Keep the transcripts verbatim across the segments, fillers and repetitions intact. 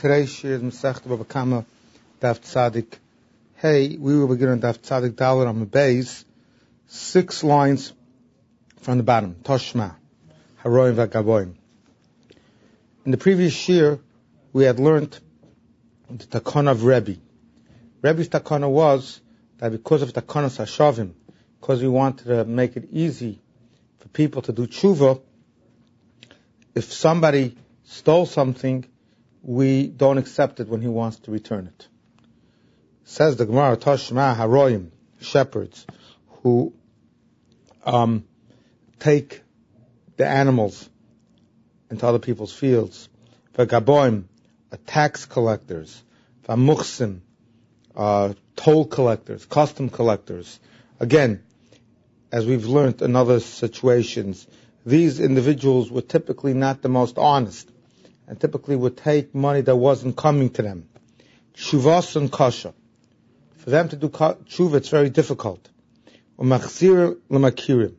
Today's shir is Masechta Bava Kama Daf Tzadik. Hey, we will begin on Daf Tzadik Dalet on the base, six lines from the bottom. Toshma, Haroim Vagaboim. In the previous shir, we had learned the Takana of Rebbe. Rebbe's Takana was that because of Takana Sashavim, because we wanted to make it easy for people to do tshuva, if somebody stole something, we don't accept it when he wants to return it. Says the Gemara, Toshma Haroim, shepherds who um, take the animals into other people's fields. V'gaboim, tax collectors. V'muchsim, uh, toll collectors, custom collectors. Again, as we've learned in other situations, these individuals were typically not the most honest, and typically would take money that wasn't coming to them. Tshuvas and kasha. For them to do tshuva, it's very difficult. Umachzir l'makirim.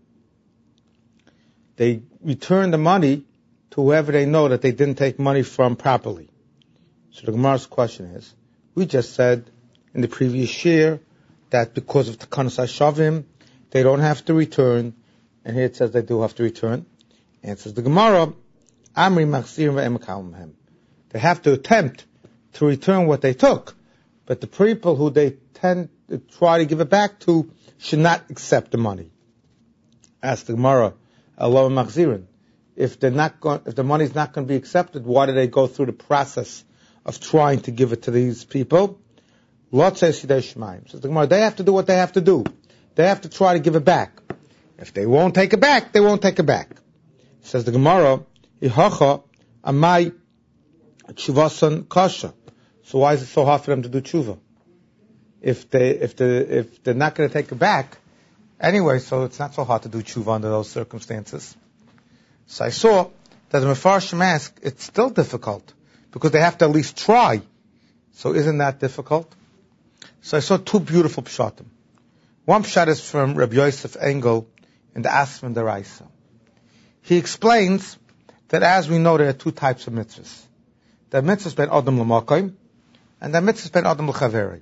They return the money to whoever they know that they didn't take money from properly. So the Gemara's question is, we just said in the previous year that because of Takanas HaShavim, they don't have to return, and here it says they do have to return. And it says the Gemara, Amri machzir ve'emakalim. They have to attempt to return what they took, but the people who they tend to try to give it back to should not accept the money. Ask the Gemara, Allah machzirin. If they're not going, if the money is not going to be accepted, why do they go through the process of trying to give it to these people? Lot says Shemaim. Says the Gemara, they have to do what they have to do. They have to try to give it back. If they won't take it back, they won't take it back. Says the Gemara, Ihacha amai tshuvasan kasha. So why is it so hard for them to do tshuva? If they, if they, if they're not going to take it back, anyway, so it's not so hard to do tshuva under those circumstances. So I saw that the Mefarshim ask, it's still difficult, because they have to at least try. So isn't that difficult? So I saw two beautiful pshatim. One pshat is from Rabbi Yosef Engel in the Asman Daraisa. He explains that as we know there are two types of mitzvahs. There are mitzvahs ben Adam l'makayim, and there are mitzvahs ben Adam l'chaveri.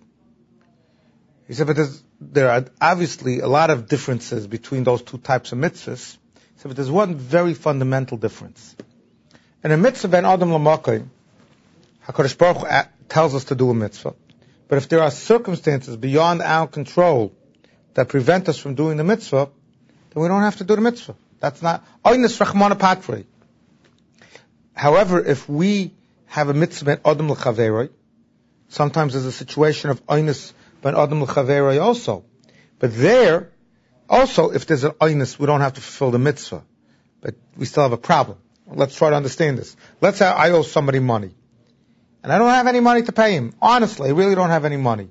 He said, but there are obviously a lot of differences between those two types of mitzvahs. He said, but there's one very fundamental difference. In a mitzvah ben Adam l'makayim, HaKadosh Baruch Hu tells us to do a mitzvah. But if there are circumstances beyond our control that prevent us from doing the mitzvah, then we don't have to do the mitzvah. That's not Oinus Rachmana Patre. However, if we have a mitzvah ben Adam l'chaveroi, sometimes there's a situation of Oinus ben Adam l'chaveroi also. But there, also, if there's an Oinus, we don't have to fulfill the mitzvah. But we still have a problem. Let's try to understand this. Let's say I owe somebody money, and I don't have any money to pay him. Honestly, I really don't have any money.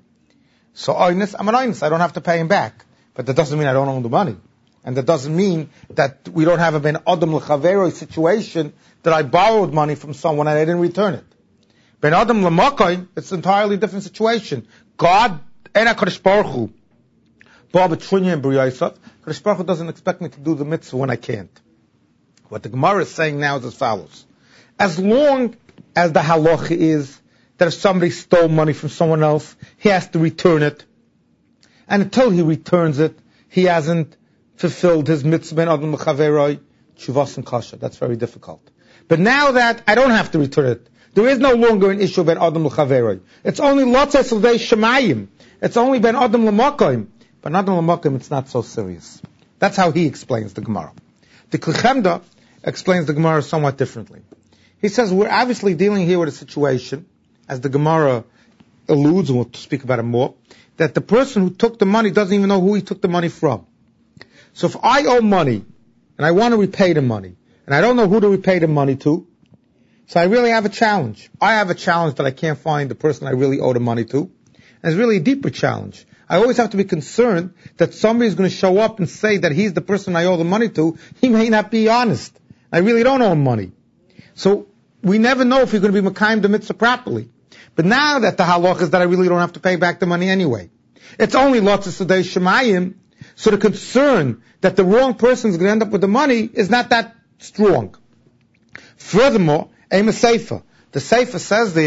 So Oinus, I'm an Oinus, I don't have to pay him back. But that doesn't mean I don't owe the money. And that doesn't mean that we don't have a ben Adam l'chaveroi situation that I borrowed money from someone and I didn't return it. Ben Adam l'makayim, it's an entirely different situation. God, and HaKadosh Baruch Hu, Bob Etrunya and B'riyosef, HaKadosh Baruch Hu doesn't expect me to do the mitzvah when I can't. What the Gemara is saying now is as follows. As long as the halacha is that if somebody stole money from someone else, he has to return it. And until he returns it, he hasn't fulfilled his mitzvah ben Adam l'chaveroi, tshuvas and kasha. That's very difficult. But now that I don't have to return it, there is no longer an issue ben Adam l'chaveroi. It's only lotzes l'vei shemayim. It's only ben Adam l'makayim. But Adam l'makayim, it's not so serious. That's how he explains the Gemara. The Klichemda explains the Gemara somewhat differently. He says we're obviously dealing here with a situation, as the Gemara alludes, and we'll speak about it more, that the person who took the money doesn't even know who he took the money from. So if I owe money, and I want to repay the money, and I don't know who to repay the money to, so I really have a challenge. I have a challenge that I can't find the person I really owe the money to. And it's really a deeper challenge. I always have to be concerned that somebody's going to show up and say that he's the person I owe the money to. He may not be honest. I really don't owe him money. So we never know if you're going to be Mekayim the mitzvah properly. But now that the halach is that I really don't have to pay back the money anyway. It's only lotzes l'vei shemayim. So the concern that the wrong person is going to end up with the money is not that strong. Furthermore, Amos Sefer. The Sefer says there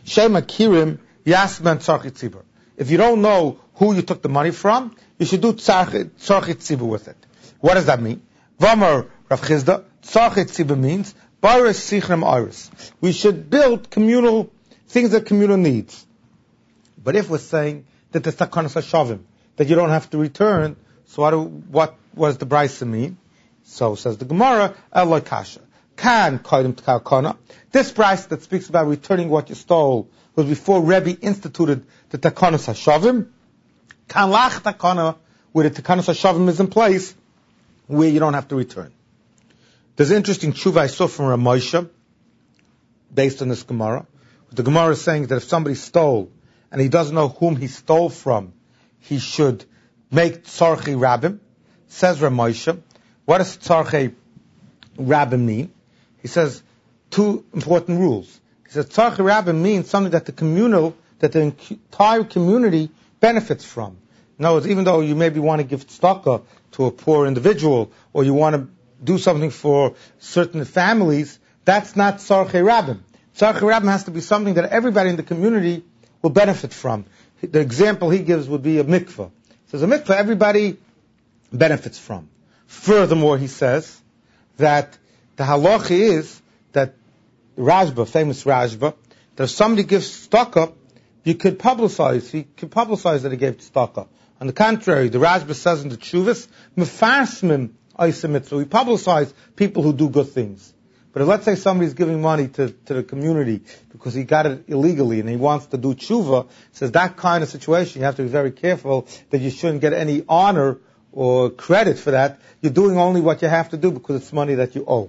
Shema Kirim Yasman Tzarchit Tzibur. If you don't know who you took the money from, you should do Tzarchit Tzibur with it. What does that mean? Vamar Rav Chizda, Tzarchit Tzibur means Baris Sichram Iris. We should build communal things that communal needs. But if we're saying that the Takanas HaShavim, that you don't have to return, so what, do, what, what does the Brisa mean? So says the Gemara, Eloi Kasha. Kan Kaidim T'Kakana. This Brisa that speaks about returning what you stole was before Rebbe instituted the Takanas HaShavim. Kan Lach Takana, where the Takanas HaShavim is in place, where you don't have to return. There's an interesting tshuva I saw from Ramosha, based on this Gemara. The Gemara is saying that if somebody stole, and he doesn't know whom he stole from, he should make Tzarchei Rabbim. Says Ramosha, what does Tzarchei Rabbim mean? He says two important rules. He says Tzarchei Rabbim means something that the communal, that the entire community benefits from. In other words, even though you maybe want to give tzedakah to a poor individual, or you want to do something for certain families, that's not Tzarchei Rabbim. Tzarchei Rabbim has to be something that everybody in the community will benefit from. The example he gives would be a mikveh. He says a mikveh everybody benefits from. Furthermore, he says that the halacha is that Rashba, famous Rashba, that if somebody gives tzedakah, you could publicize, he could publicize that he gave tzedakah. On the contrary, the Rashba says in the Tshuvas, mefarsmim oiseh mitzvah, we publicize people who do good things. But if, let's say, somebody's giving money to, to the community because he got it illegally and he wants to do tshuva, says that kind of situation, you have to be very careful that you shouldn't get any honor or credit for that. You're doing only what you have to do because it's money that you owe.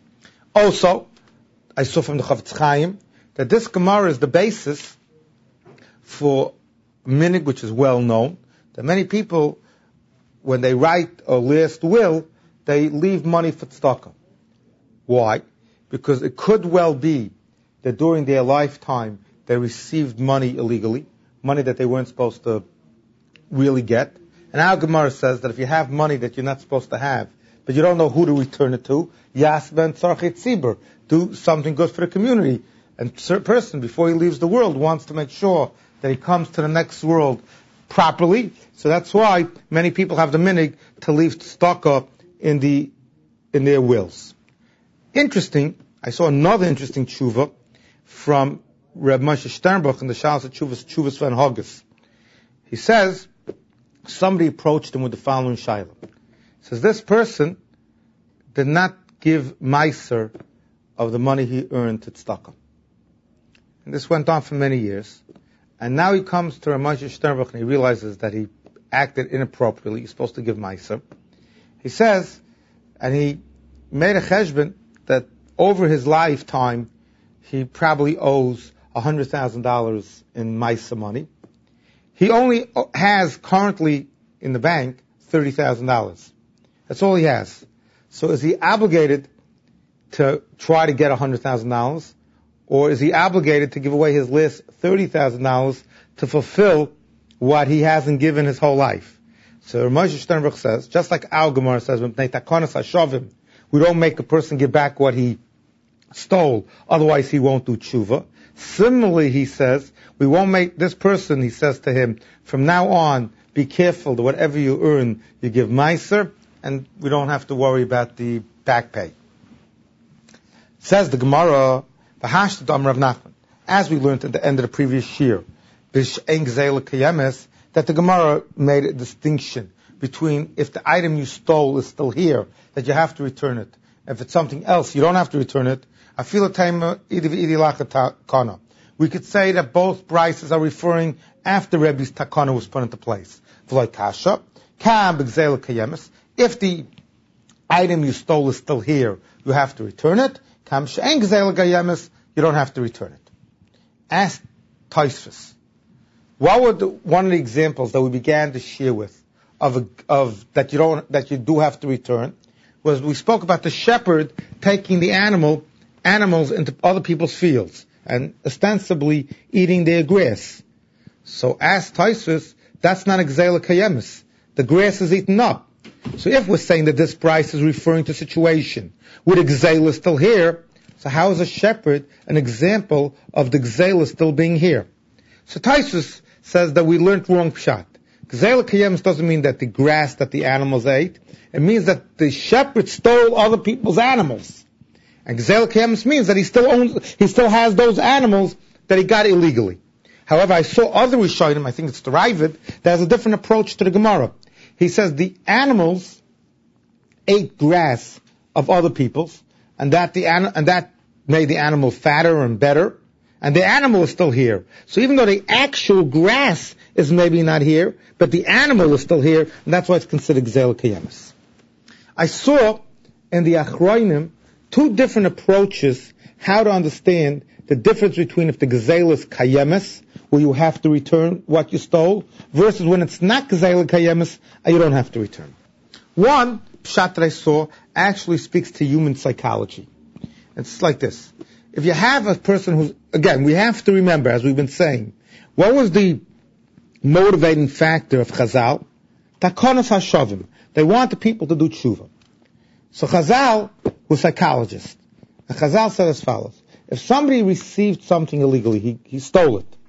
Also, I saw from the Chavetz Chaim that this Gemara is the basis for a minig which is well known, that many people, when they write a last will, they leave money for tzedakah. Why? Because it could well be that during their lifetime they received money illegally, money that they weren't supposed to really get. And our Gemara says that if you have money that you're not supposed to have, but you don't know who to return it to, Yas ben Tzarchei Tzibur, do something good for the community. And a person, before he leaves the world, wants to make sure that he comes to the next world properly. So that's why many people have the minig to leave tzedakah in the in their wills. Interesting, I saw another interesting tshuva from Reb Moshe Sternbuch in the Shalos Tshuvas, Tshuvas Van Hoggis. He says, somebody approached him with the following shayla. He says, this person did not give meiser of the money he earned to tzedakah. And this went on for many years. And now he comes to Reb Moshe Sternbuch and he realizes that he acted inappropriately. He's supposed to give meiser. He says, and he made a cheshbon that over his lifetime, he probably owes one hundred thousand dollars in meiser money. He only has currently in the bank thirty thousand dollars. That's all he has. So is he obligated to try to get one hundred thousand dollars? Or is he obligated to give away his last thirty thousand dollars to fulfill what he hasn't given his whole life? So Moshe Sternbuch says, just like our Gemara says, we don't make a person give back what he stole, otherwise he won't do tshuva. Similarly, he says, we won't make this person, he says to him, from now on, be careful that whatever you earn, you give meiser, and we don't have to worry about the back pay. Says the Gemara, as we learned at the end of the previous year, that the Gemara made a distinction between if the item you stole is still here, that you have to return it. If it's something else, you don't have to return it. We could say that both brises are referring after Rebbe's takana was put into place. If the item you stole is still here, you have to return it. You don't have to return it. Ask Tosfos, what were the, one of the examples that we began to share with of a, of that you don't that you do have to return was we spoke about the shepherd taking the animal animals into other people's fields and ostensibly eating their grass. So ask Tosfos, that's not Gzeila Kayemis. The grass is eaten up. So if we're saying that this price is referring to a situation where the Gzeila is still here, So how is a shepherd an example of the gzela still being here? So Taisus says that we learned wrong pshat. Gzela kayemis doesn't mean that the grass that the animals ate. It means that the shepherd stole other people's animals. And gzela kayemis means that he still owns, he still has those animals that he got illegally. However, I saw other Rishonim, I think it's the Ravid, that has a different approach to the Gemara. He says the animals ate grass of other people's, and that the an- and that made the animal fatter and better, and the animal is still here. So even though the actual grass is maybe not here, but the animal is still here, and that's why it's considered gzela kayemis. I saw in the Achronim two different approaches how to understand the difference between if the gzela is kayemis, where you have to return what you stole, versus when it's not gzela kayemis, and you don't have to return. One pshat that I saw actually speaks to human psychology. It's like this. If you have a person who's, again, we have to remember, as we've been saying, what was the motivating factor of Chazal? Takonos hashavim. They want the people to do tshuva. So Chazal was a psychologist. And Chazal said as follows. If somebody received something illegally, he, he stole it.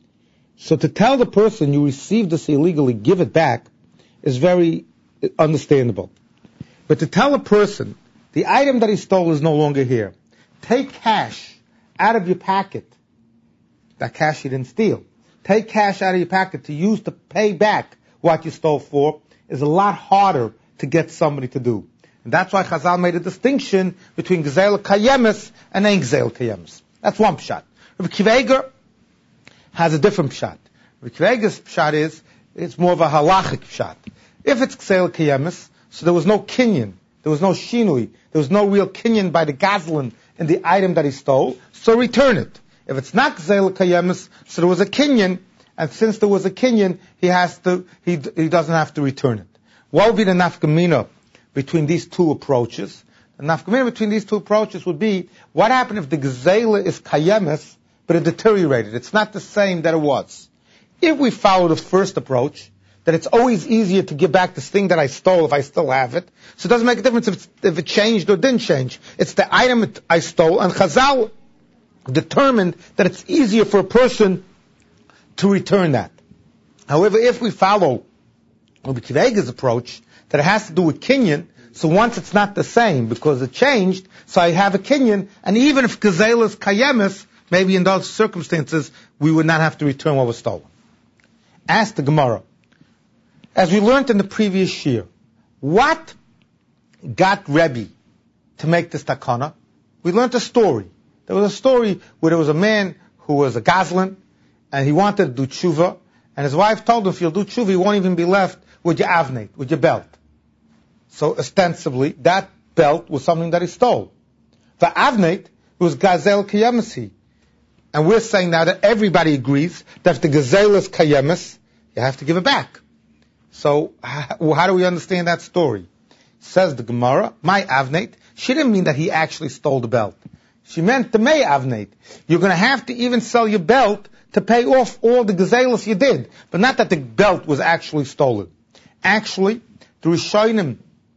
So to tell the person you received this illegally, give it back, is very understandable. But to tell a person, the item that he stole is no longer here. Take cash out of your pocket. That cash you didn't steal. Take cash out of your pocket to use to pay back what you stole for is a lot harder to get somebody to do. And that's why Chazal made a distinction between gzela kayemis and ein gzela kayemis. That's one pshat. Rabbi Akiva Eiger has a different pshat. Rabbi Akiva Eiger's pshat is, it's more of a halachic pshat. If it's gzela kayemis, so there was no kinyan, there was no shinui, there was no real kinyan by the gazlan in the item that he stole, so return it. If it's not gzela kayemis, so there was a kinyan, and since there was a kinyan, he has to, he he doesn't have to return it. What would be the nafkamina between these two approaches? The nafkamina between these two approaches would be, what happened if the gzela is kayemis, but it deteriorated? It's not the same that it was. If we follow the first approach, that it's always easier to give back this thing that I stole if I still have it. So it doesn't make a difference if, it's, if it changed or didn't change. It's the item I stole, and Chazal determined that it's easier for a person to return that. However, if we follow Rabbi Akiva Eiger's approach, that it has to do with kinyan, so once it's not the same because it changed, so I have a kinyan, and even if gzela is kayemis, maybe in those circumstances, we would not have to return what was stolen. Ask the Gemara. As we learned in the previous year, what got Rebbe to make this takana? We learned a story. There was a story where there was a man who was a gazlan, and he wanted to do tshuva, and his wife told him, if you'll do tshuva, you won't even be left with your avnate, with your belt. So ostensibly, that belt was something that he stole. The avnate was gazelle kayemisi. And we're saying now that everybody agrees that if the gazelle is kayemis, you have to give it back. So how do we understand that story? Says the Gemara, my avnate, she didn't mean that he actually stole the belt. She meant the may avnate. You're going to have to even sell your belt to pay off all the gazelas you did, but not that the belt was actually stolen. Actually, the Rishonim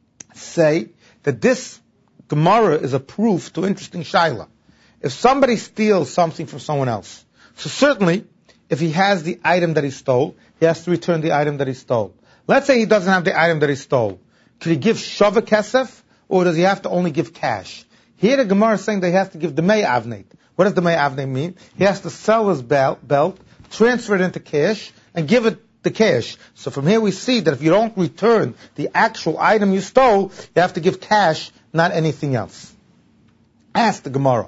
say that this Gemara is a proof to interesting shaila. If somebody steals something from someone else, so certainly, if he has the item that he stole, he has to return the item that he stole. Let's say he doesn't have the item that he stole. Could he give shava kesef, or does he have to only give cash? Here the Gemara is saying that he has to give the may avnate. What does the may avnate mean? He has to sell his belt, belt, transfer it into cash, and give it the cash. So from here we see that if you don't return the actual item you stole, you have to give cash, not anything else. Ask the Gemara.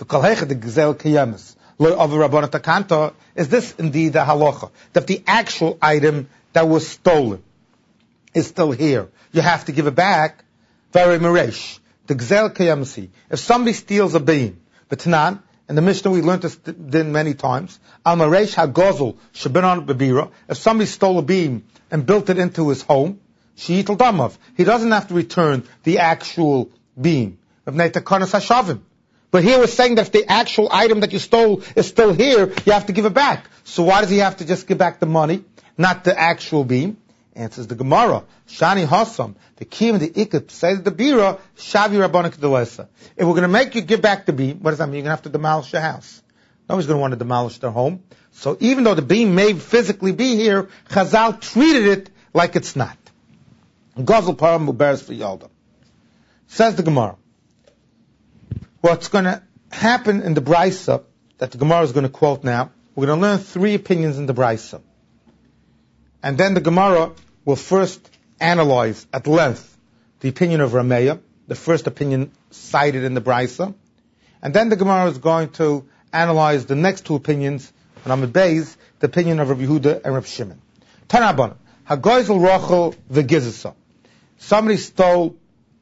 Is this indeed the halacha? That the actual item that was stolen is still here. You have to give it back. Very meresh. The gzel kayamasi. If somebody steals a beam, but Tanan, in the Mishnah we learned this many times, al meresh hagozel shabinon bebira. If somebody stole a beam and built it into his home, sheyitel damav. He doesn't have to return the actual beam. But here we're saying that if the actual item that you stole is still here, you have to give it back. So why does he have to just give back the money, not the actual beam? Answers the Gemara. Shani Hassam, the Kiyam, the Ikut, say the Bira, Shavi Rabbanik Delesa. If we're going to make you give back the beam, what does that mean? You're going to have to demolish your house. Nobody's going to want to demolish their home. So even though the beam may physically be here, Chazal treated it like it's not. Gazel Param Muberes for Yalda. Says the Gemara. What's going to happen in the Brisa, that the Gemara is going to quote now, we're going to learn three opinions in the Brisa. And then the Gemara will first analyze at length the opinion of Rameya, the first opinion cited in the Brisa. And then the Gemara is going to analyze the next two opinions, and Amud Beis, the opinion of Rabbi Yehuda and Rabbi Shimon. Tanabana, Hagoizel Rochel v'Gizisa. Somebody stole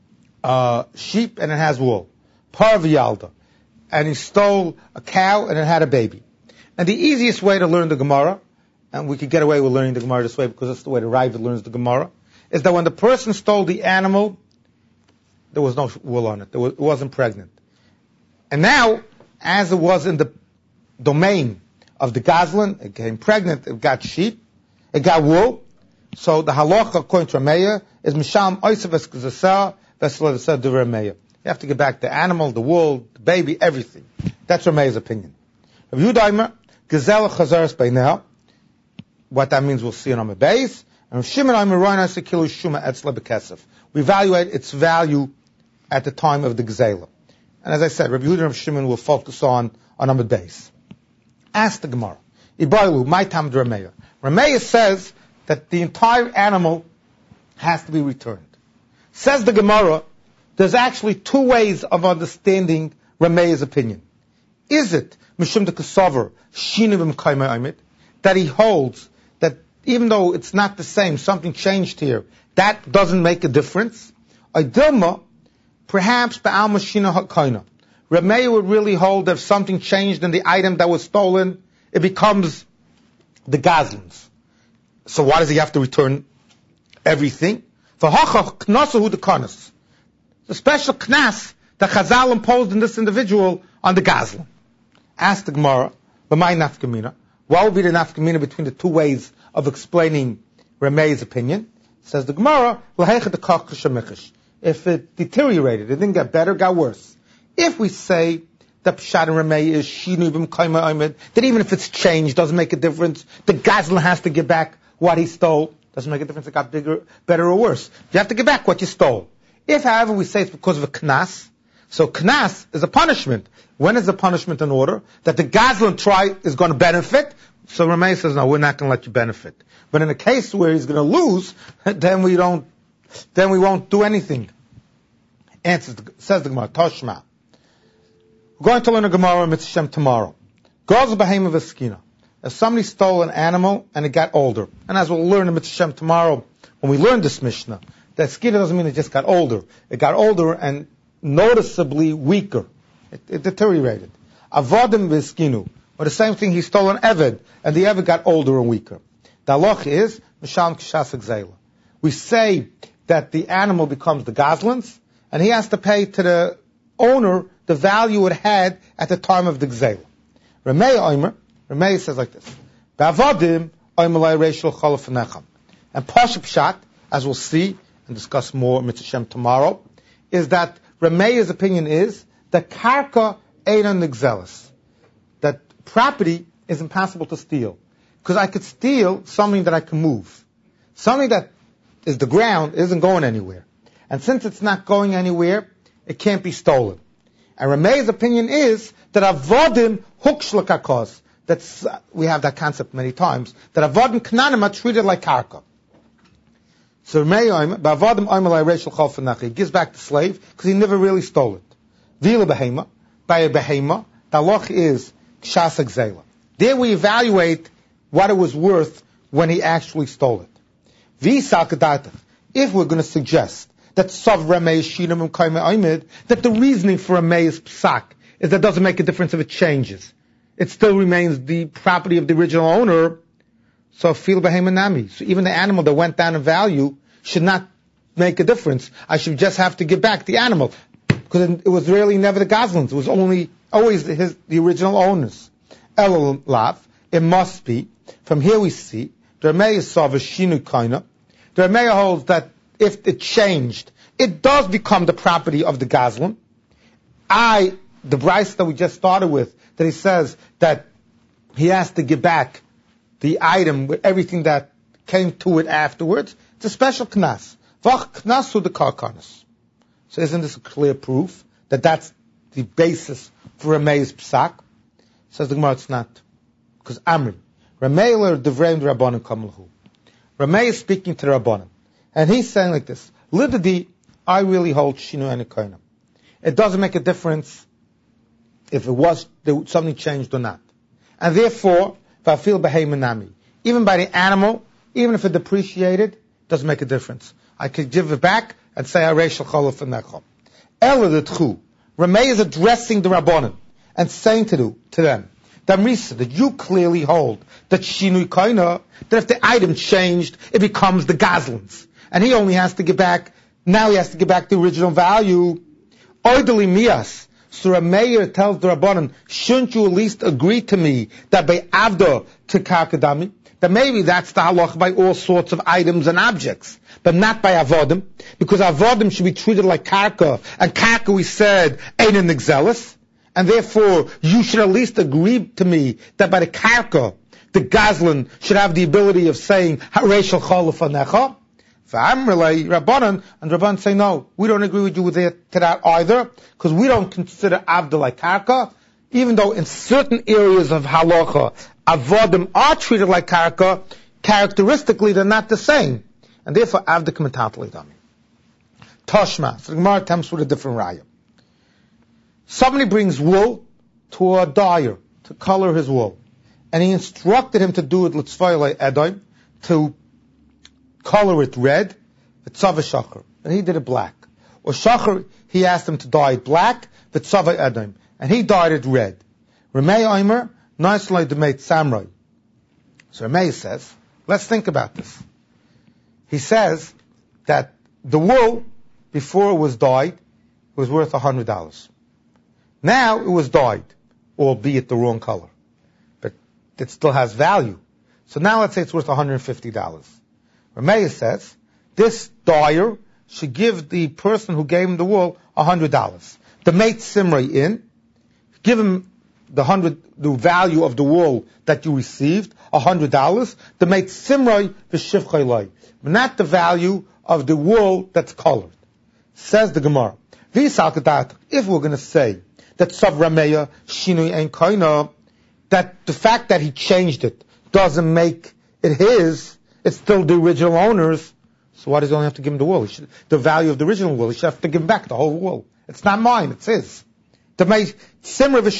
uh, sheep and it has wool. Par v'Yalda. And he stole a cow and it had a baby. And the easiest way to learn the Gemara, and we could get away with learning the Gemara this way because that's the way the Ravid learns the Gemara, is that when the person stole the animal, there was no wool on it. There was, it wasn't pregnant. And now, as it was in the domain of the Gazlan, it became pregnant, it got sheep, it got wool. So the halacha according to Rameya is Misham Oisav Eskazasa Vesalasa de Rameya. You have to get back the animal, the wool, the baby, everything. That's Rameya's opinion. Rabbi Yehuda Gazela Chazaras by now. What that means we'll see on Amud Beis. And Shimon Aimer Roina Sekilu Shuma Etzla Bekesef. We evaluate its value at the time of the Gazela. And as I said, Rabbi Yehuda and Shimon will focus on on Amud Beis. Ask the Gemara. Ibailu, my tam Rameya. Rameya says that the entire animal has to be returned. Says the Gemara, there's actually two ways of understanding Rameya's opinion. Is it Mishum de Kasover Shinubim Kaima Amit that he holds that even though it's not the same, something changed here, that doesn't make a difference? Idilma, perhaps Ba'al Mashina HaKaina. Rameya would really hold that if something changed in the item that was stolen, it becomes the Gazlans. So why does he have to return everything? For Hachach Knasahu the Kanas. The special Knas that Chazal imposed in this individual on the Gazlan. Ask the Gemara, B'may nafkamina. What would be the nafkamina between the two ways of explaining Rameya's opinion? Says the Gemara, if it deteriorated, it didn't get better, it got worse. If we say that Pshat and Rameya is Shinubim Kaima Aymed, that even if it's changed, doesn't make a difference, the Gazlan has to give back what he stole, doesn't make a difference, it got bigger, better or worse. You have to give back what you stole. If, however, we say it's because of a Knas, so Knas is a punishment. When is the punishment in order? That the Gazlan try is going to benefit. So Rameya says, no, we're not going to let you benefit. But in a case where he's going to lose, then we don't, then we won't do anything. Answers, says the Gemara, Toshma. We're going to learn a Gemara Mitzvah tomorrow. Goes behem of a skina. If somebody stole an animal and it got older, and as we'll learn in Mitzvah tomorrow, when we learn this Mishnah, that skina doesn't mean it just got older. It got older and noticeably weaker. It, it deteriorated. Avodim v'skinu. Or the same thing, he stole an Eved, and the Eved got older and weaker. The halach is, Misham Kshas Gzeila. We say that the animal becomes the Gazlan's, and he has to pay to the owner the value it had at the time of the Gzeila. Rameya Omer, Rameya says like this, Ba'avodim Omer Reishel Cholaf Nechem. And Pashup Pshat, as we'll see and discuss more Mitzvah tomorrow, is that Rameya's opinion is that Karka Einon Nigzelis. That property is impossible to steal. Because I could steal something that I can move. Something that is the ground isn't going anywhere. And since it's not going anywhere, it can't be stolen. And Rameya's opinion is that avodim hukshlakakos. That's, uh, we have that concept many times. That avodim knanim are treated like karka. So Rameya, ba'avodim oimalai reishel chol fanachi. He gives back the slave because he never really stole it. Vila behema, by a behema, the halach is kshas gzeila. There we evaluate what it was worth when he actually stole it. V'isal kedatach. If we're going to suggest that Sav Rameya Shinam and Kaima Aymed, that the reasoning for Rameya's psak is that it doesn't make a difference if it changes. It still remains the property of the original owner. So fil behemanami. So even the animal that went down in value should not make a difference. I should just have to give back the animal. Because it was really never the Gazlan's. It was only, always the, his, the original owners. Elul lav. It must be. From here we see, the Rameya Sav Shinu Kaina, The Rameh holds that if it changed, it does become the property of the Gazlan. I, the Bryce that we just started with, that he says that he has to give back the item with everything that came to it afterwards, it's a special knas. Vach knasu the karkanas. So isn't this a clear proof that that's the basis for Rameh's psak? Says the Gemara, it's not. Because Amri, Rameh or Devreim the Rabbanim Kamlahu. Rameh is speaking to the Rabbanim. And he's saying like this, Lidadi, I really hold Shinu and Ekoinam. It doesn't make a difference if it was, something changed or not. And therefore, Vafil Beheimanami, even by the animal, even if it depreciated, doesn't make a difference. I could give it back and say, Areshal Cholov Necho. Eladetchu, Rameh is addressing the Rabbanim and saying to, do, to them, Damrisa, that you clearly hold that Shinui Koina, that if the item changed, it becomes the Gazlan's. And he only has to give back, now he has to give back the original value. Oidali Mias. So Rameh tells the Rabbanan, shouldn't you at least agree to me that by Avda to Karkadami, that maybe that's the halach by all sorts of items and objects, but not by Avodim, because Avodim should be treated like Karka, and Karka we said ain't an exelis, and therefore you should at least agree to me that by the Karka, the Gazlan should have the ability of saying, Hareshal Chalafanecha. V'amrlei Rabbanan, and Rabbanan say, no, we don't agree with you with it, to that either, because we don't consider Avda like Karka, even though in certain areas of halacha, Avodim are treated like Karka, characteristically they're not the same. And therefore, Avda K'metatli Dami. Toshma, so the Gemara attempts with a different raya. Somebody brings wool to a dyer to color his wool, and he instructed him to do it l'tzvayla edoim, to color it red, v'tzava shachar, and he did it black. Or shachar, he asked him to dye it black, v'tzava edoim, and he dyed it red. Rameh Omer, nicely demate samurai. So Rameh says, let's think about this. He says that the wool, before it was dyed, was worth a hundred dollars. Now it was dyed, albeit the wrong color, but it still has value. So now let's say it's worth one hundred fifty dollars. Rameh says, this dyer should give the person who gave him the wool one hundred dollars. The mate simrei in, give him the hundred, the value of the wool that you received, one hundred dollars. The mate simrei v'shivchai loy, not the value of the wool that's colored. Says the Gemara, if we're going to say that Sav Rameya Shinui Ein Koina, that the fact that he changed it doesn't make it his, it's still the original owner's, so why does he only have to give him the wool? He should, the value of the original wool, he should have to give him back the whole wool. It's not mine, it's his. He should have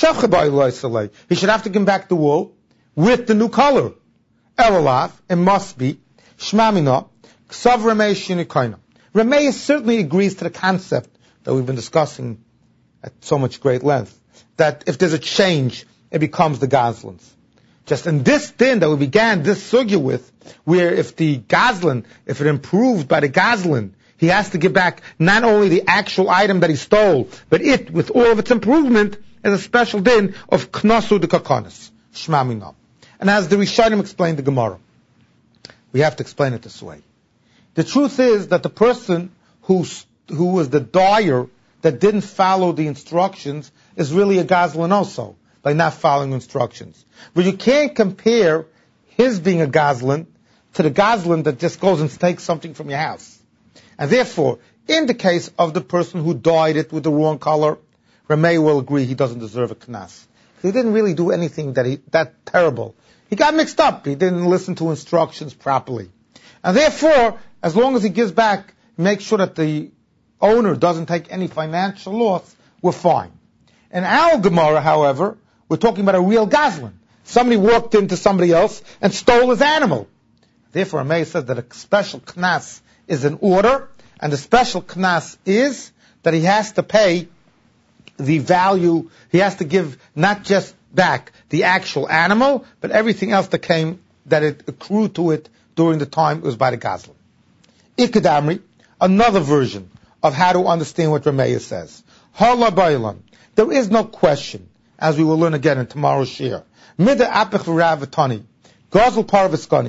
to give him back the wool with the new color. Elalav, it must be, Shmamina, Ksav Rameh Shinui Koina. Rameh certainly agrees to the concept that we've been discussing at so much great length, that if there's a change, it becomes the Gazlan's. Just in this din that we began this sugya with, where if the Gazlan, if it improved by the Gazlan, he has to give back not only the actual item that he stole, but it, with all of its improvement, is a special din of knasu de kakanis, shmamina. And as the Rishonim explained the Gemara, we have to explain it this way. The truth is that the person who who was the dyer that didn't follow the instructions is really a Gazlan also, by not following instructions. But you can't compare his being a Gazlan to the Gazlan that just goes and takes something from your house. And therefore, in the case of the person who dyed it with the wrong color, Rameh will agree he doesn't deserve a knas. He didn't really do anything that he, that terrible. He got mixed up. He didn't listen to instructions properly. And therefore, as long as he gives back, make sure that the owner doesn't take any financial loss, we're fine. In our Gemara, however, we're talking about a real Gazlan. Somebody walked into somebody else and stole his animal. Therefore, Rameh says that a special knas is in order, and the special knas is that he has to pay the value, he has to give not just back the actual animal, but everything else that came, that it accrued to it during the time it was by the Gazlan. Ikadamri, another version of how to understand what Rameh says. Hala Bailam, there is no question, as we will learn again in tomorrow's shir. Mida apich v'ravatani, gazel parviskani,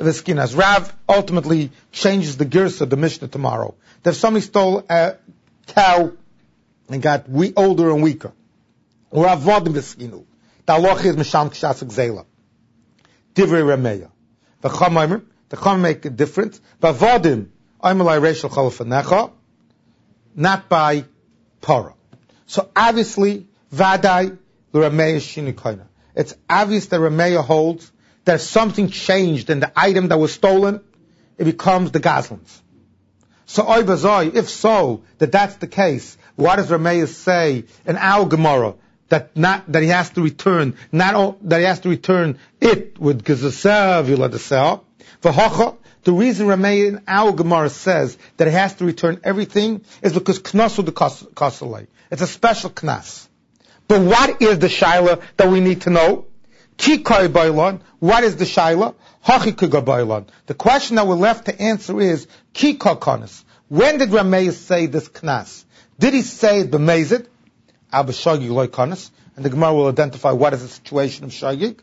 As Rav ultimately changes the girsa of the Mishnah tomorrow. That if somebody stole a cow and got we- older and weaker, or avodim v'skinu, the halacha is misham k'shas gzeila. Divrei Rameya. The Chachamim, the Chachamim make a difference. V'avodim oimelai reishel chalafanecha, not by para. So obviously, vadai l'Rameya shinu koina. It's obvious that Rameya holds that if something changed in the item that was stolen, it becomes the Gazlans. So oy bazoi, if so, that that's the case, what does Rameya say in our Gemara? That not that he has to return, not all, that he has to return it with gezasev yiladaseh. V'hocha, the reason Rameya in our Gemara says that he has to return everything is because knasu the kasalei. It's a special knas. But what is the shaila that we need to know? Ki kai bailon. What is the shaila? Hachi kiga bailon. The question that we're left to answer is ki kakanis. When did Rameya say this knas? Did he say it b'mezid? And the Gemara will identify what is the situation of Shagig.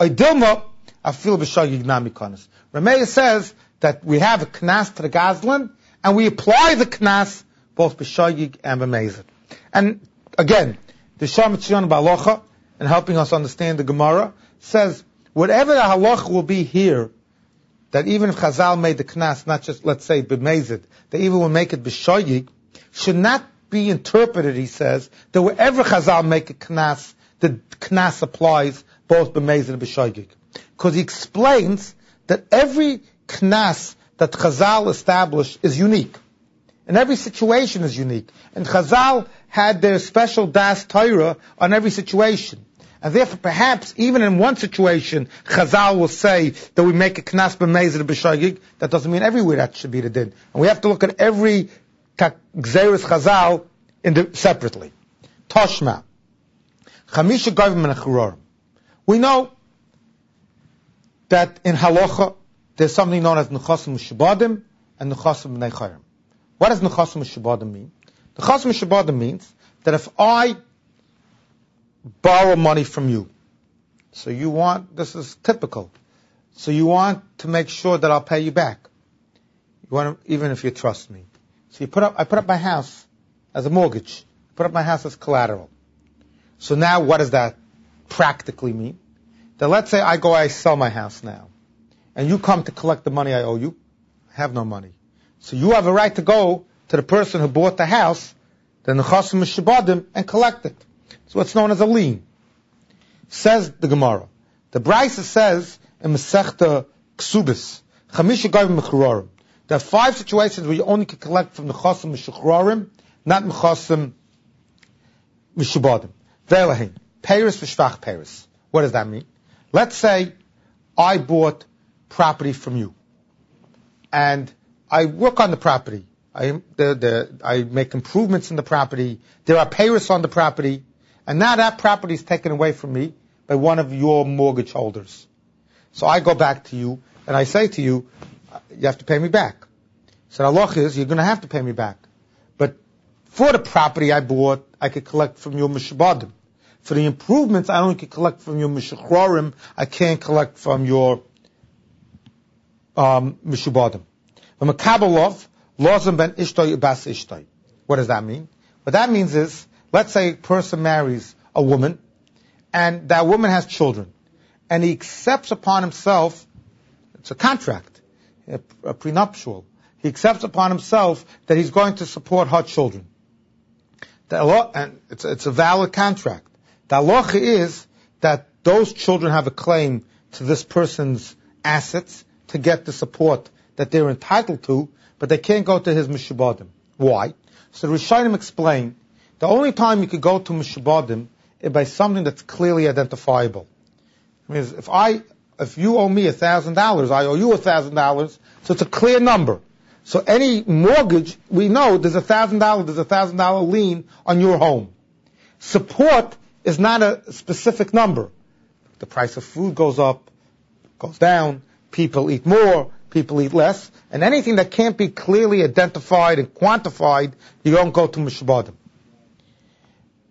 Rameya says that we have a knas to the Gazlan, and we apply the knas both b'shagig and b'mezid. And again, the Sham Tzion Ba'alocha, in helping us understand the Gemara, says whatever the halacha will be here, that even if Chazal made the knas, not just let's say b'mezid, they even will make it b'shagig, should not be interpreted, he says, that wherever Chazal make a knas, the knas applies both b'mezid and b'shagig. Because he explains that every knas that Chazal established is unique. And every situation is unique. And Chazal had their special das Torah on every situation. And therefore, perhaps, even in one situation, Chazal will say that we make a knas b'mezid and b'shagig. That doesn't mean everywhere that should be the din. And we have to look at every Gzeres Chazal in the, separately. Toshma. Chamisha Govim and Achurorim. We know that in Halacha there's something known as Nechasim Mishabadim and Nechasim B'nei Chayrim. What does Nechasim Mishabadim mean? Nechasim Mishabadim means that if I borrow money from you, so you want, this is typical, so you want to make sure that I'll pay you back. You want to, even if you trust me. So you put up, I put up my house as a mortgage. Put up my house as collateral. So now what does that practically mean? That let's say I go, I sell my house now. And you come to collect the money I owe you. I have no money. So you have a right to go to the person who bought the house, the Nechasim Mishabadim, and collect it. It's what's known as a lien. Says the Gemara. The Brisa says in Masechta Ksubis, Chamisha Govim Mechurorim. There are five situations where you only can collect from the Nechasim Mishachorim, not Nechasim Mishabadim. Ve'elahin. Peiris v'shvach peiris. What does that mean? Let's say I bought property from you. And I work on the property. I, the, the, I make improvements in the property. There are peiris on the property. And now that property is taken away from me by one of your mortgage holders. So I go back to you and I say to you, you have to pay me back. So the halacha is, you're going to have to pay me back. But for the property I bought, I could collect from your mishabadim. For the improvements, I only can collect from your mishachrorim. I can't collect from your um, mishabadim. From a kabbalov, lozim ben ishtoi bas ishtoi. What does that mean? What that means is, let's say a person marries a woman, and that woman has children, and he accepts upon himself, it's a contract, a, a prenuptial, he accepts upon himself that he's going to support her children. The law, and it's, it's a valid contract. The halacha is that those children have a claim to this person's assets to get the support that they're entitled to, but they can't go to his mishabadim. Why? So the Rishonim explain, the only time you could go to mishabadim is by something that's clearly identifiable. I mean, if I, if you owe me a thousand dollars, I owe you a thousand dollars, so it's a clear number. So any mortgage, we know there's a thousand dollars, there's a thousand dollar lien on your home. Support is not a specific number. The price of food goes up, goes down, people eat more, people eat less, and anything that can't be clearly identified and quantified, you don't go to mishabadim.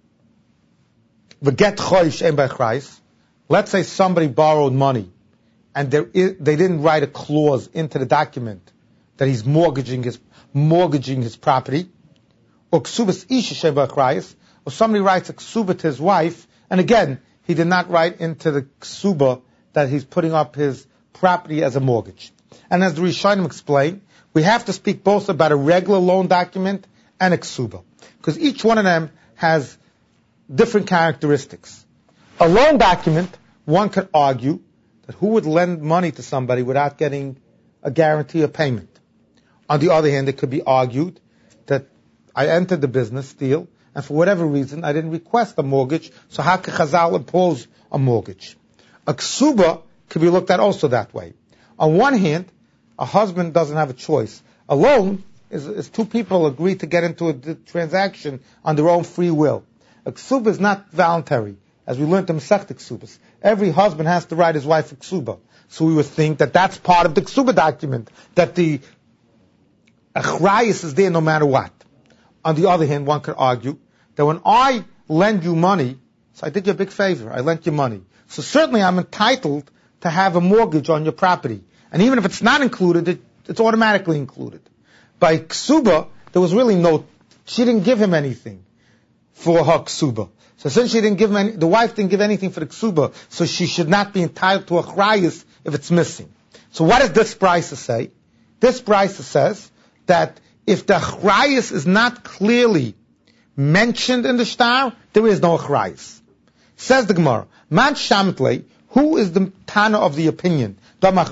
V'get choish en b'chrais. Let's say somebody borrowed money, and there is, they didn't write a clause into the document that he's mortgaging his mortgaging his property, or ksubas isha sheba achrayus, or somebody writes a ksuba to his wife, and again, he did not write into the ksuba that he's putting up his property as a mortgage. And as the Rishonim explain, we have to speak both about a regular loan document and a ksuba, because each one of them has different characteristics. A loan document, one could argue that who would lend money to somebody without getting a guarantee of payment? On the other hand, it could be argued that I entered the business deal, and for whatever reason, I didn't request a mortgage, so how could Chazal impose a mortgage? A ksuba could be looked at also that way. On one hand, a husband doesn't have a choice. A loan is, is two people agree to get into a d- transaction on their own free will. A ksuba is not voluntary, as we learned in Masechta Ksubas. Every husband has to write his wife a ksuba. So we would think that that's part of the ksuba document, that the achrayus is there no matter what. On the other hand, one could argue that when I lend you money, so I did you a big favor, I lent you money. So certainly I'm entitled to have a mortgage on your property. And even if it's not included, it, it's automatically included. By ksuba, there was really no, she didn't give him anything for her ksuba. So since she didn't give him any, the wife didn't give anything for the ksuba, so she should not be entitled to a achrayus if it's missing. So what does this brisa say? This brisa says that if the achrayus is not clearly mentioned in the shtar, there is no achrayus. Says the Gemara, Man Shamtlei, who is the Tana of the opinion that if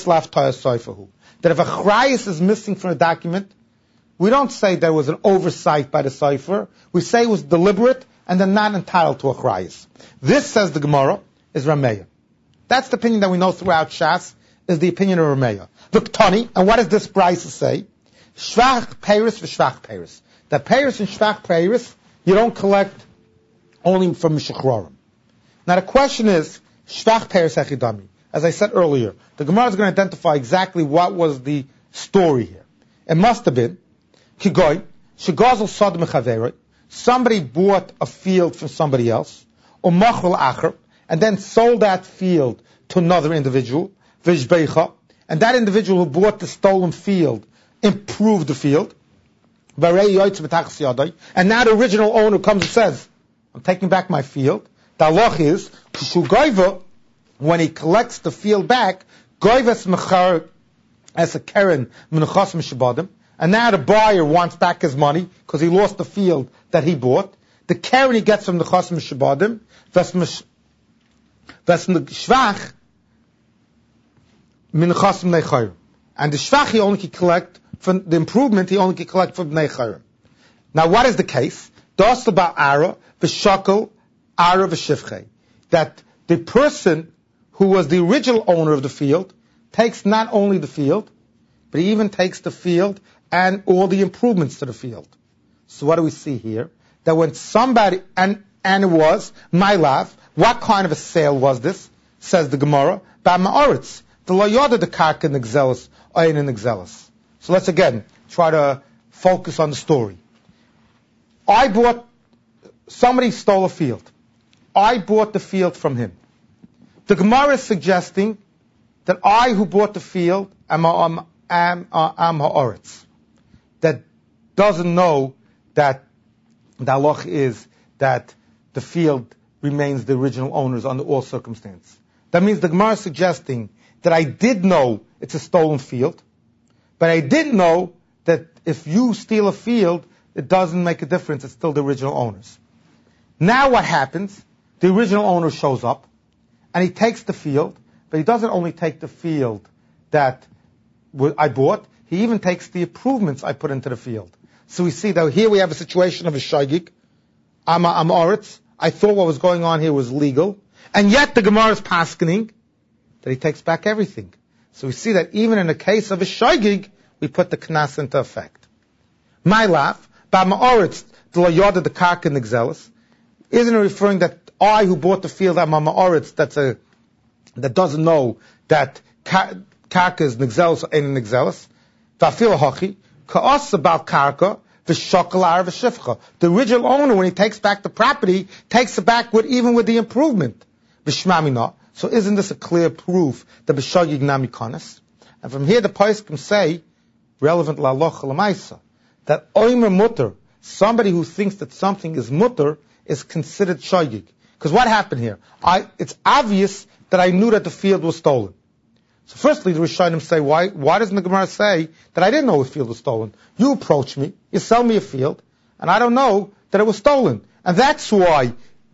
a achrayus is missing from a document, we don't say there was an oversight by the cipher. We say it was deliberate and they're not entitled to a achrayus. This, says the Gemara, is Rameya. That's the opinion that we know throughout Shas, is the opinion of Rameya. The Ktani, and what does this brisa say? Shvach Peiris v'shvach Peiris. That Peiris and Shvach Peiris, you don't collect only from Mishachrorim. Now the question is, Shvach Peiris Echidami. As I said earlier, the Gemara is going to identify exactly what was the story here. It must have been, Kigoy, Shegazel Sod Mechaveroi, somebody bought a field from somebody else, or Machal Acher, and then sold that field to another individual, Vishbeicha, and that individual who bought the stolen field improved the field, and now the original owner comes and says, I'm taking back my field. The halach is, when he collects the field back, goyves mechar as a keren menachas mishabadim, and now the buyer wants back his money because he lost the field that he bought. The keren he gets from the chas mishabadim, ves shvach menachas nechayim, and the shvach he only can collect from the improvement. He only can collect from nechayim. Now, what is the case? Das about ara v'shakol ara v'shivchei, that the person who was the original owner of the field takes not only the field, but he even takes the field and all the improvements to the field. So what do we see here? That when somebody, and, and it was, my lav, what kind of a sale was this? Says the Gemara, Ba Ma'aretz, the loyoda the karka nigzelis, oyin nigzelis. So let's again try to focus on the story. I bought, somebody stole a field. I bought the field from him. The Gemara is suggesting that I, who bought the field, am am am am ha'aretz, that doesn't know that the halach is that the field remains the original owner's under all circumstances. That means the Gemara is suggesting that I did know it's a stolen field, but I didn't know that if you steal a field, it doesn't make a difference. It's still the original owner's. Now what happens? The original owner shows up, and he takes the field, but he doesn't only take the field that I bought, he even takes the improvements I put into the field. So we see that here we have a situation of a shaygik, I'm am oretz. I thought what was going on here was legal, and yet the Gemara is paskening that he takes back everything. So we see that even in the case of a shaygik, we put the knas into effect. My laugh, ba ma'oretz, the layoda the karka nigzelis, isn't it referring that I, who bought the field, I'm a ma'oretz, that's a, that doesn't know that karka is nigzelis or ain't nigzelis. Va'afil hachi, ka'as about karka, v'shokal ar v'shifcha. The original owner, when he takes back the property, takes it back with, even with the improvement. V'shmamina. So isn't this a clear proof that b'shogig nami konas? And from here the poskim say, relevant la'alocha l'maisa, that oimer mutter, somebody who thinks that something is mutter, is considered shogig. Because what happened here? I, it's obvious that I knew that the field was stolen. So firstly, the Rishonim say, why, why doesn't the Gemara say that I didn't know the field was stolen? You approach me, you sell me a field, and I don't know that it was stolen. And that's why,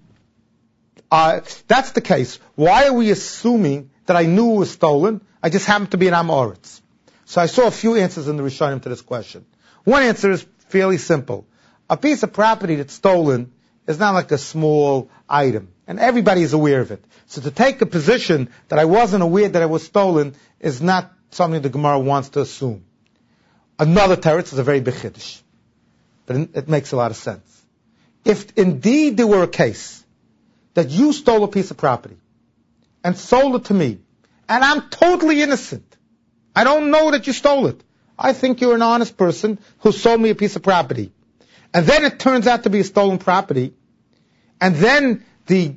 uh, that's the case. Why are we assuming that I knew it was stolen? I just happened to be an Amoritz. So I saw a few answers in the Rishonim to this question. One answer is fairly simple. A piece of property that's stolen is not like a small item, and everybody is aware of it. So to take a position that I wasn't aware that it was stolen is not something the Gemara wants to assume. Another teretz is a very big chiddush, but it makes a lot of sense. If indeed there were a case that you stole a piece of property and sold it to me, and I'm totally innocent, I don't know that you stole it. I think you're an honest person who sold me a piece of property. And then it turns out to be a stolen property, and then the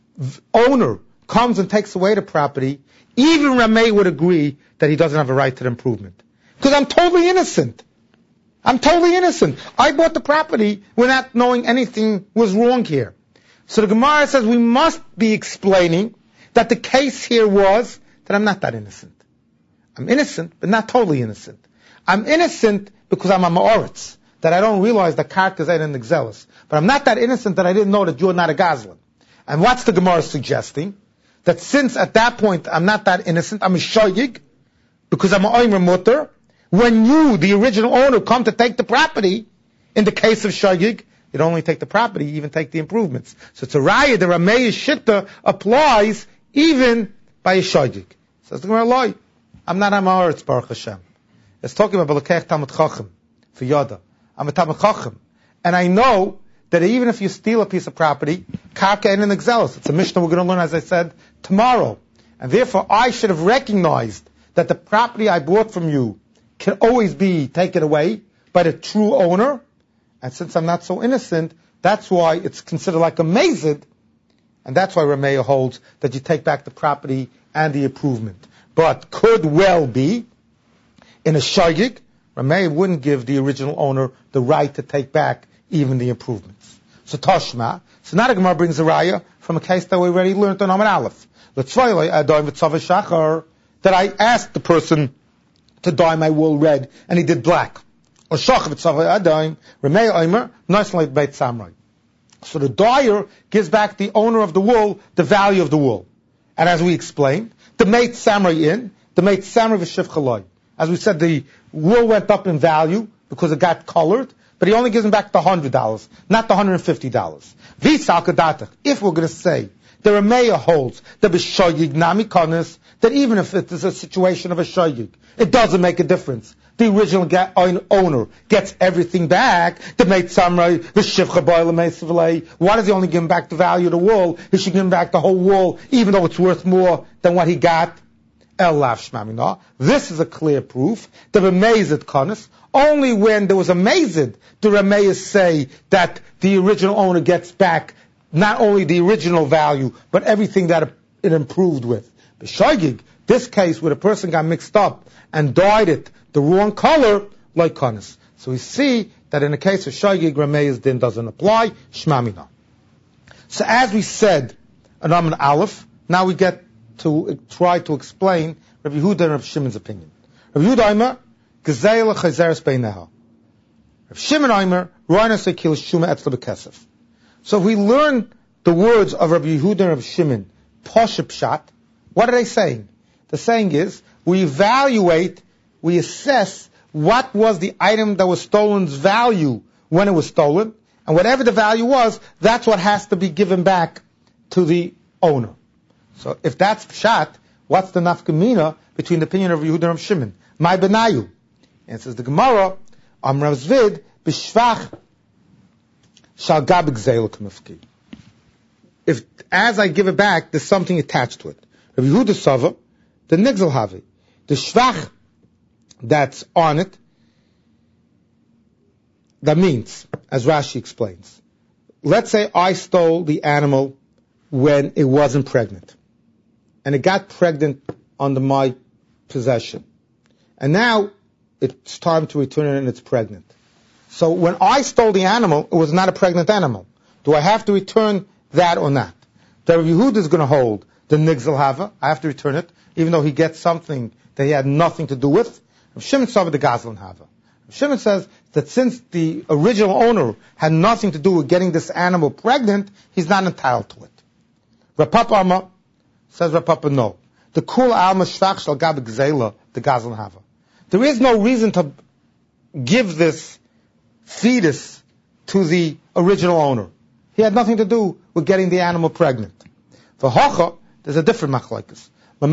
owner comes and takes away the property, even Rameh would agree that he doesn't have a right to the improvement. Because I'm totally innocent. I'm totally innocent. I bought the property without knowing anything was wrong here. So the Gemara says we must be explaining that the case here was that I'm not that innocent. I'm innocent, but not totally innocent. I'm innocent because I'm a Ma'oritz, that I don't realize that karka is an exelis. But I'm not that innocent that I didn't know that you're not a Goslin. And what's the Gemara suggesting? That since at that point I'm not that innocent, I'm a shoyig, because I'm a oimer mutter, when you, the original owner, come to take the property, in the case of shoyig, you don't only take the property, you even take the improvements. So it's a raya, the Rameh Shitta applies even by a shoyig. Says the Gemara, Loi, I'm not a Ma'aretz, Baruch Hashem. It's talking about Balakech Talmud Chacham, for Yoda. I'm a Talmud Chacham. And I know that even if you steal a piece of property, karka ain't an exelis. It's a Mishnah we're going to learn, as I said, tomorrow. And therefore, I should have recognized that the property I bought from you can always be taken away by the true owner. And since I'm not so innocent, that's why it's considered like a mazid. And that's why Rameh holds that you take back the property and the improvement. But could well be, in a shagig, Rameh wouldn't give the original owner the right to take back even the improvements. So Toshma, so now the Gemara brings a raya from a case that we already learned on Amar Aleph. That I asked the person to dye my wool red, and he did black. So the dyer gives back the owner of the wool the value of the wool. And as we explained, the mate samurai in, the mate samurai v'shiv chaloi. As we said, the wool went up in value because it got colored, but he only gives him back the one hundred dollars, not the one hundred fifty dollars. If we're going to say the Rameh holds the b'shoyig nami konis, that even if it is a situation of a shoyig, it doesn't make a difference. The original ga- owner gets everything back. The mate samurai, the shivcha boil meisavlei. Why does he only give him back the value of the wool? He should give him back the whole wool, even though it's worth more than what he got. This is a clear proof. The Ramezid konis, only when there was a mazid, do Rameyas say that the original owner gets back not only the original value, but everything that it improved with. B'shagig, this case where the person got mixed up and dyed it the wrong color, like konis. So we see that in the case of shagig, Rameyas din doesn't apply. Shmamina. So as we said, an Amar Aleph, now we get to try to explain Rabbi Yehuda and Rabbi Shimon's opinion. Rabbi Yehuda Aimer, Gezeil Chazeres Beineha. Rabbi Shimon Aimer, Reiner Sekil Shuma Etzla B'Kesef. So if we learn the words of Rabbi Yehuda and Rabbi Shimon, Poshe Pshat, what are they saying? The saying is, we evaluate, we assess what was the item that was stolen's value when it was stolen, and whatever the value was, that's what has to be given back to the owner. So if that's pshat, what's the nafkamina between the opinion of Yehuda and Rav Shimon? My benayu. And it says the Gemara, Am Rav Zvid, b'shvach shal gabik zeil k'mifki. If, as I give it back, there's something attached to it. Rav Yehuda Sava, the nigzel havi. The shvach that's on it, that means, as Rashi explains, let's say I stole the animal when it wasn't pregnant. and it got pregnant under my possession. And now it's time to return it and it's pregnant. So when I stole the animal, it was not a pregnant animal. Do I have to return that or not? The Rabbi Yehuda is going to hold the nigzel hava. I have to return it, even though he gets something that he had nothing to do with. Rav Shimon saw the gazlan hava. Rav Shimon says that since the original owner had nothing to do with getting this animal pregnant, he's not entitled to it. Rav Papa Amma says Rav Papa no. The kul alma shvach shal gab gzela the gazlan hava. There is no reason to give this fetus to the original owner. He had nothing to do with getting the animal pregnant. For hocha, there's a different machlokes.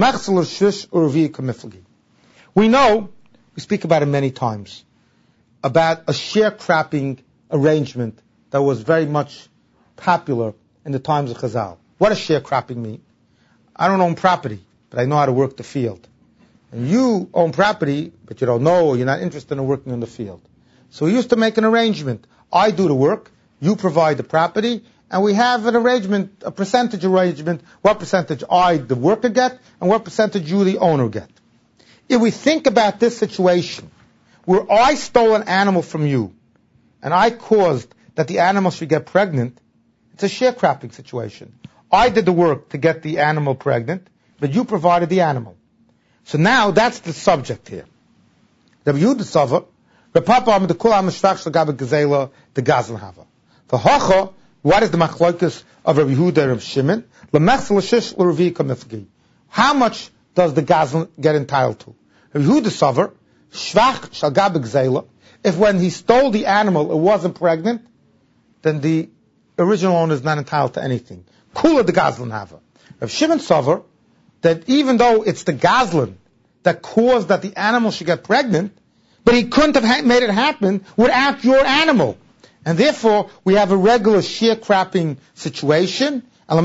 We know, we speak about it many times, about a sharecropping arrangement that was very much popular in the times of Chazal. What does sharecropping mean? I don't own property, but I know how to work the field. And you own property, but you don't know, or you're not interested in working in the field. So we used to make an arrangement. I do the work, you provide the property, and we have an arrangement, a percentage arrangement, what percentage I, the worker, get, and what percentage you, the owner, get. If we think about this situation, where I stole an animal from you, and I caused that the animal should get pregnant, it's a sharecropping situation. I did the work to get the animal pregnant, but you provided the animal. So now that's the subject here. Rabbi Yehuda Sava, Rabbi Papa Am the Kul Am Shvach Shel Gabel Gezela the Gazlan Hava. For Hocha, what is the machlokes of Rabbi Yehuda and Rabbi Shimon? Lemechsel Shish L'Revi Kamifgi. How much does the Gazlan get entitled to? Rabbi Yehuda Sava, Shvach Shel Gabel Gezela. If when he stole the animal it wasn't pregnant, then the original owner is not entitled to anything. Kula the Gazlan Hava. Rabbi Shimon Sava, that even though it's the Gazlan that caused that the animal should get pregnant, but he couldn't have ha- made it happen without your animal. And therefore, we have a regular sharecropping situation. The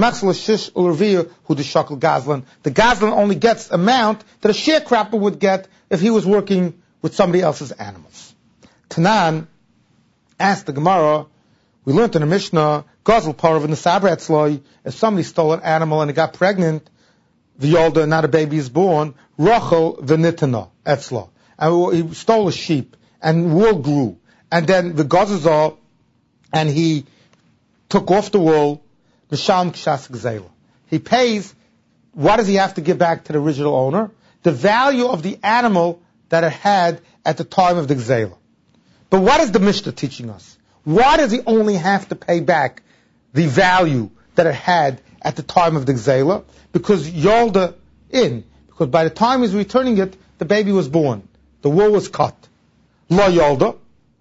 Gazlan only gets amount that a sharecropper would get if he was working with somebody else's animals. Tanan asked the Gemara, we learned in the Mishnah, Gazel Parav in the Sabra Etzloi, if somebody stole an animal and it got pregnant, the older, not a baby is born, Rachel v'nitana Etzla. And he stole a sheep, and wool grew. And then the Gazazal, and he took off the wool, Misham Kshas Gzela. He pays, what does he have to give back to the original owner? The value of the animal that it had at the time of the Gzela. But what is the Mishnah teaching us? Why does he only have to pay back the value that it had at the time of the Gzela? Because Yolda in. Because by the time he's returning it, the baby was born. The wool was cut. Lo Yolda.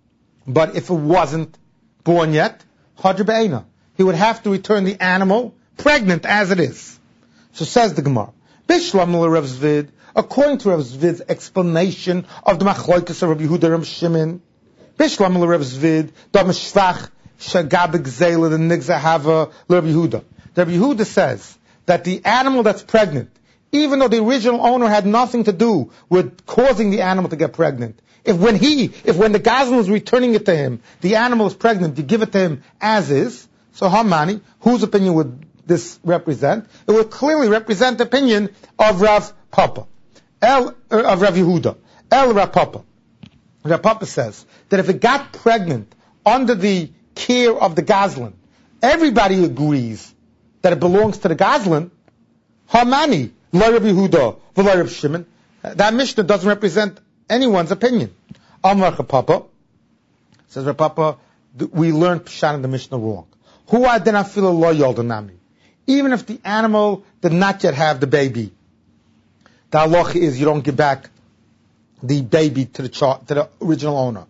But if it wasn't born yet, Hadr Be'ena. He would have to return the animal pregnant as it is. So says the Gemara. Bishlam Rav Zvid, according to Rav Zvid's explanation of the Machlokes of Rabbi Yehuda and Shimon, Bishlam Rav Zvid, da Mishvach Shagab Gzela the Nigza Hava Rabbi Yehuda. Rabbi Yehuda says that the animal that's pregnant, even though the original owner had nothing to do with causing the animal to get pregnant, if when he, if when the Gazlan was returning it to him, the animal is pregnant, you give it to him as is, so Hamani, whose opinion would this represent? It would clearly represent the opinion of Rav Papa, El, uh, of Rav Yehuda, El Rav Papa. Rav Papa says that if it got pregnant under the care of the Gazlan, everybody agrees that it belongs to the Gazlan, Hamani, Lo Rabbi Yehuda, V'lo Rabbi Shimon. That Mishnah doesn't represent anyone's opinion. Amar Papa says, Rav Papa, we learned Pshat in the Mishnah wrong. Who I did not feel a lo yoldanami. Even if the animal did not yet have the baby, the halacha is you don't give back the baby to the child, to the original owner.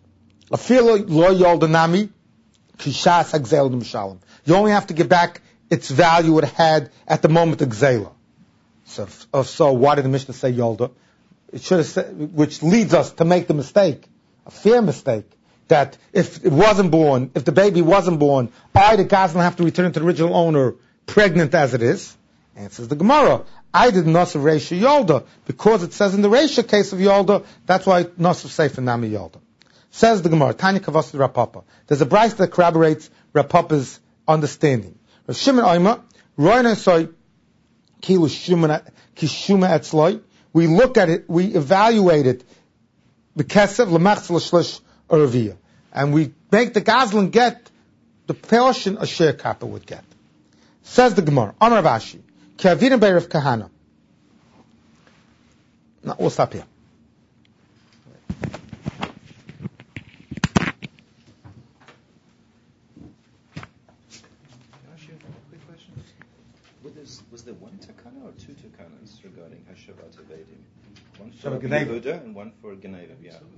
A feel lo yoldanami, kishas hagzel d'mishalem. You only have to give back its value it had at the moment of gzela. So, so why did the Mishnah say yolda? It should have said, which leads us to make the mistake, a fair mistake, that if it wasn't born, if the baby wasn't born, I, the Gazlan, have to return it to the original owner, pregnant as it is. Answers the Gemara, I did Nasav Reisha Yolda, because it says in the Reisha case of Yolda, that's why Nasav Sefer Nami Yolda. Says the Gemara, Tanya Kavas Rav Papa. There's a brayso that corroborates Rav Papa's understanding. Rav Shimon Oima, Roina Soy, Kilu Shuma Kishuma Etzloi. We look at it, we evaluate it, the Kesef Lemachz L'Shlish Erviyah. And we make the Gazlan get the portion a share kappa would get. Says the Gemara, Amar Vashi, Ki Avinu Be'erev Kahana. No, we'll stop here. Was there one takana or two takanas regarding Hashavat Avedim? One for Shabbat Geneva. Yehuda and one for Geneva. Yeah.